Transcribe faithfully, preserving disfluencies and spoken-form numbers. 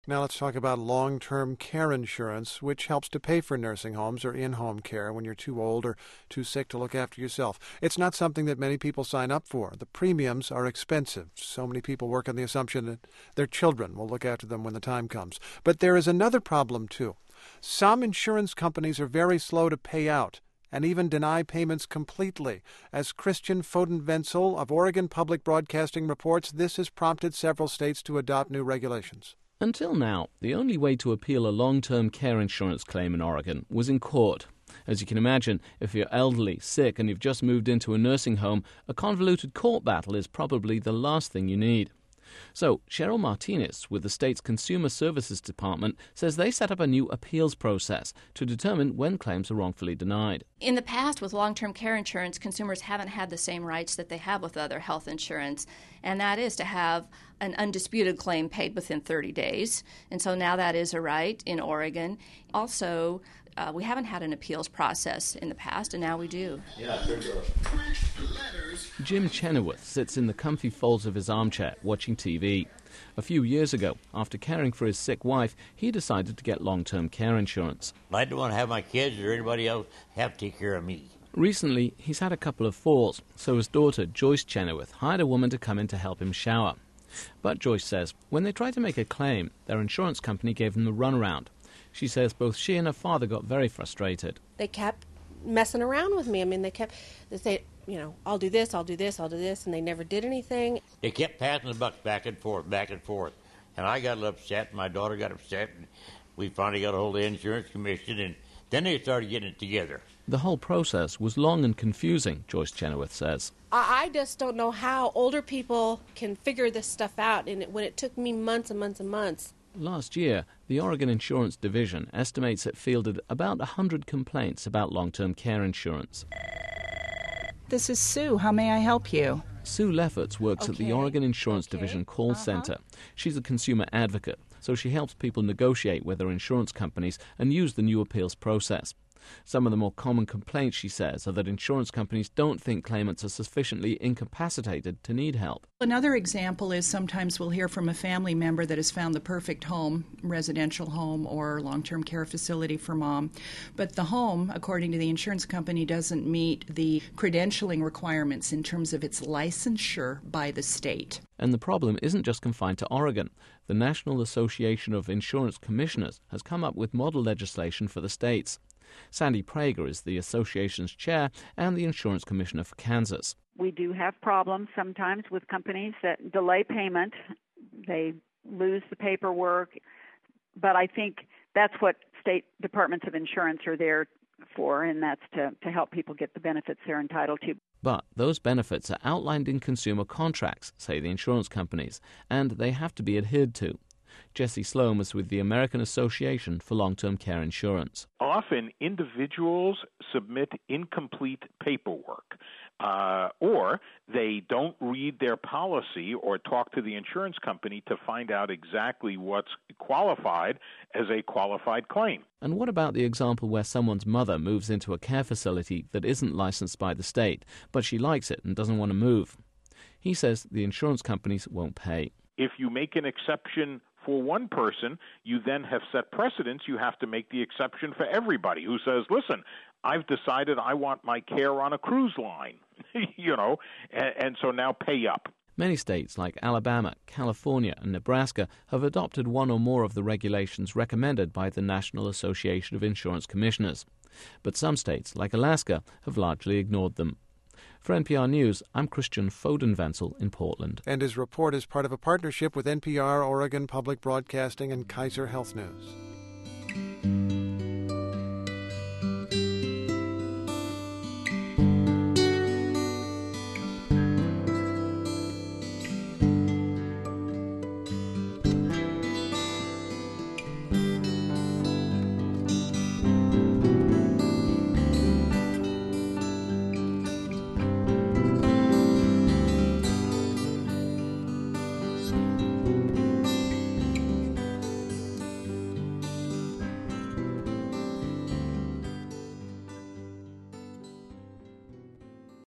Now let's talk about long-term care insurance, which helps to pay for nursing homes or in-home care when you're too old or too sick to look after yourself. It's not something that many people sign up for. The premiums are expensive. So many people work on the assumption that their children will look after them when the time comes. But there is another problem, too. Some insurance companies are very slow to pay out and even deny payments completely. As Christian Foden-Wenzel of Oregon Public Broadcasting reports, this has prompted several states to adopt new regulations. Until now, the only way to appeal a long-term care insurance claim in Oregon was in court. As you can imagine, if you're elderly, sick, and you've just moved into a nursing home, a convoluted court battle is probably the last thing you need. So, Cheryl Martinez with the state's Consumer Services Department says they set up a new appeals process to determine when claims are wrongfully denied. In the past, with long-term care insurance, consumers haven't had the same rights that they have with other health insurance, and that is to have an undisputed claim paid within thirty days. And so now that is a right in Oregon. Also, uh, we haven't had an appeals process in the past, and now we do. Yeah, there you go. Jim Chenoweth sits in the comfy folds of his armchair watching T V. A few years ago, after caring for his sick wife, he decided to get long-term care insurance. I don't want to have my kids or anybody else have to take care of me. Recently, he's had a couple of falls, so his daughter, Joyce Chenoweth, hired a woman to come in to help him shower. But Joyce says when they tried to make a claim, their insurance company gave them the runaround. She says both she and her father got very frustrated. They kept messing around with me. I mean, they kept, they say, you know, I'll do this, I'll do this, I'll do this, and they never did anything. They kept passing the buck back and forth, back and forth. And I got upset, and my daughter got upset, and we finally got a hold of the insurance commission, and then they started getting it together. The whole process was long and confusing, Joyce Chenoweth says. I just don't know how older people can figure this stuff out, and when it took me months and months and months. Last year, the Oregon Insurance Division estimates it fielded about one hundred complaints about long-term care insurance. This is Sue. How may I help you? Sue Lefferts works okay. at the Oregon Insurance okay. Division call uh-huh. center. She's a consumer advocate, so she helps people negotiate with their insurance companies and use the new appeals process. Some of the more common complaints, she says, are that insurance companies don't think claimants are sufficiently incapacitated to need help. Another example is sometimes we'll hear from a family member that has found the perfect home, residential home or long-term care facility for mom, but the home, according to the insurance company, doesn't meet the credentialing requirements in terms of its licensure by the state. And the problem isn't just confined to Oregon. The National Association of Insurance Commissioners has come up with model legislation for the states. Sandy Prager is the association's chair and the insurance commissioner for Kansas. We do have problems sometimes with companies that delay payment. They lose the paperwork. But I think that's what state departments of insurance are there for, and that's to, to help people get the benefits they're entitled to. But those benefits are outlined in consumer contracts, say the insurance companies, and they have to be adhered to. Jesse Sloan was with the American Association for Long-Term Care Insurance. Often individuals submit incomplete paperwork, uh, or they don't read their policy or talk to the insurance company to find out exactly what's qualified as a qualified claim. And what about the example where someone's mother moves into a care facility that isn't licensed by the state, but she likes it and doesn't want to move? He says the insurance companies won't pay. If you make an exception for one person, you then have set precedents. You have to make the exception for everybody who says, listen, I've decided I want my care on a cruise line, you know, and, and so now pay up. Many states like Alabama, California, and Nebraska have adopted one or more of the regulations recommended by the National Association of Insurance Commissioners. But some states, like Alaska, have largely ignored them. For N P R News, I'm Christian Foden-Wenzel in Portland. And his report is part of a partnership with N P R, Oregon Public Broadcasting, and Kaiser Health News.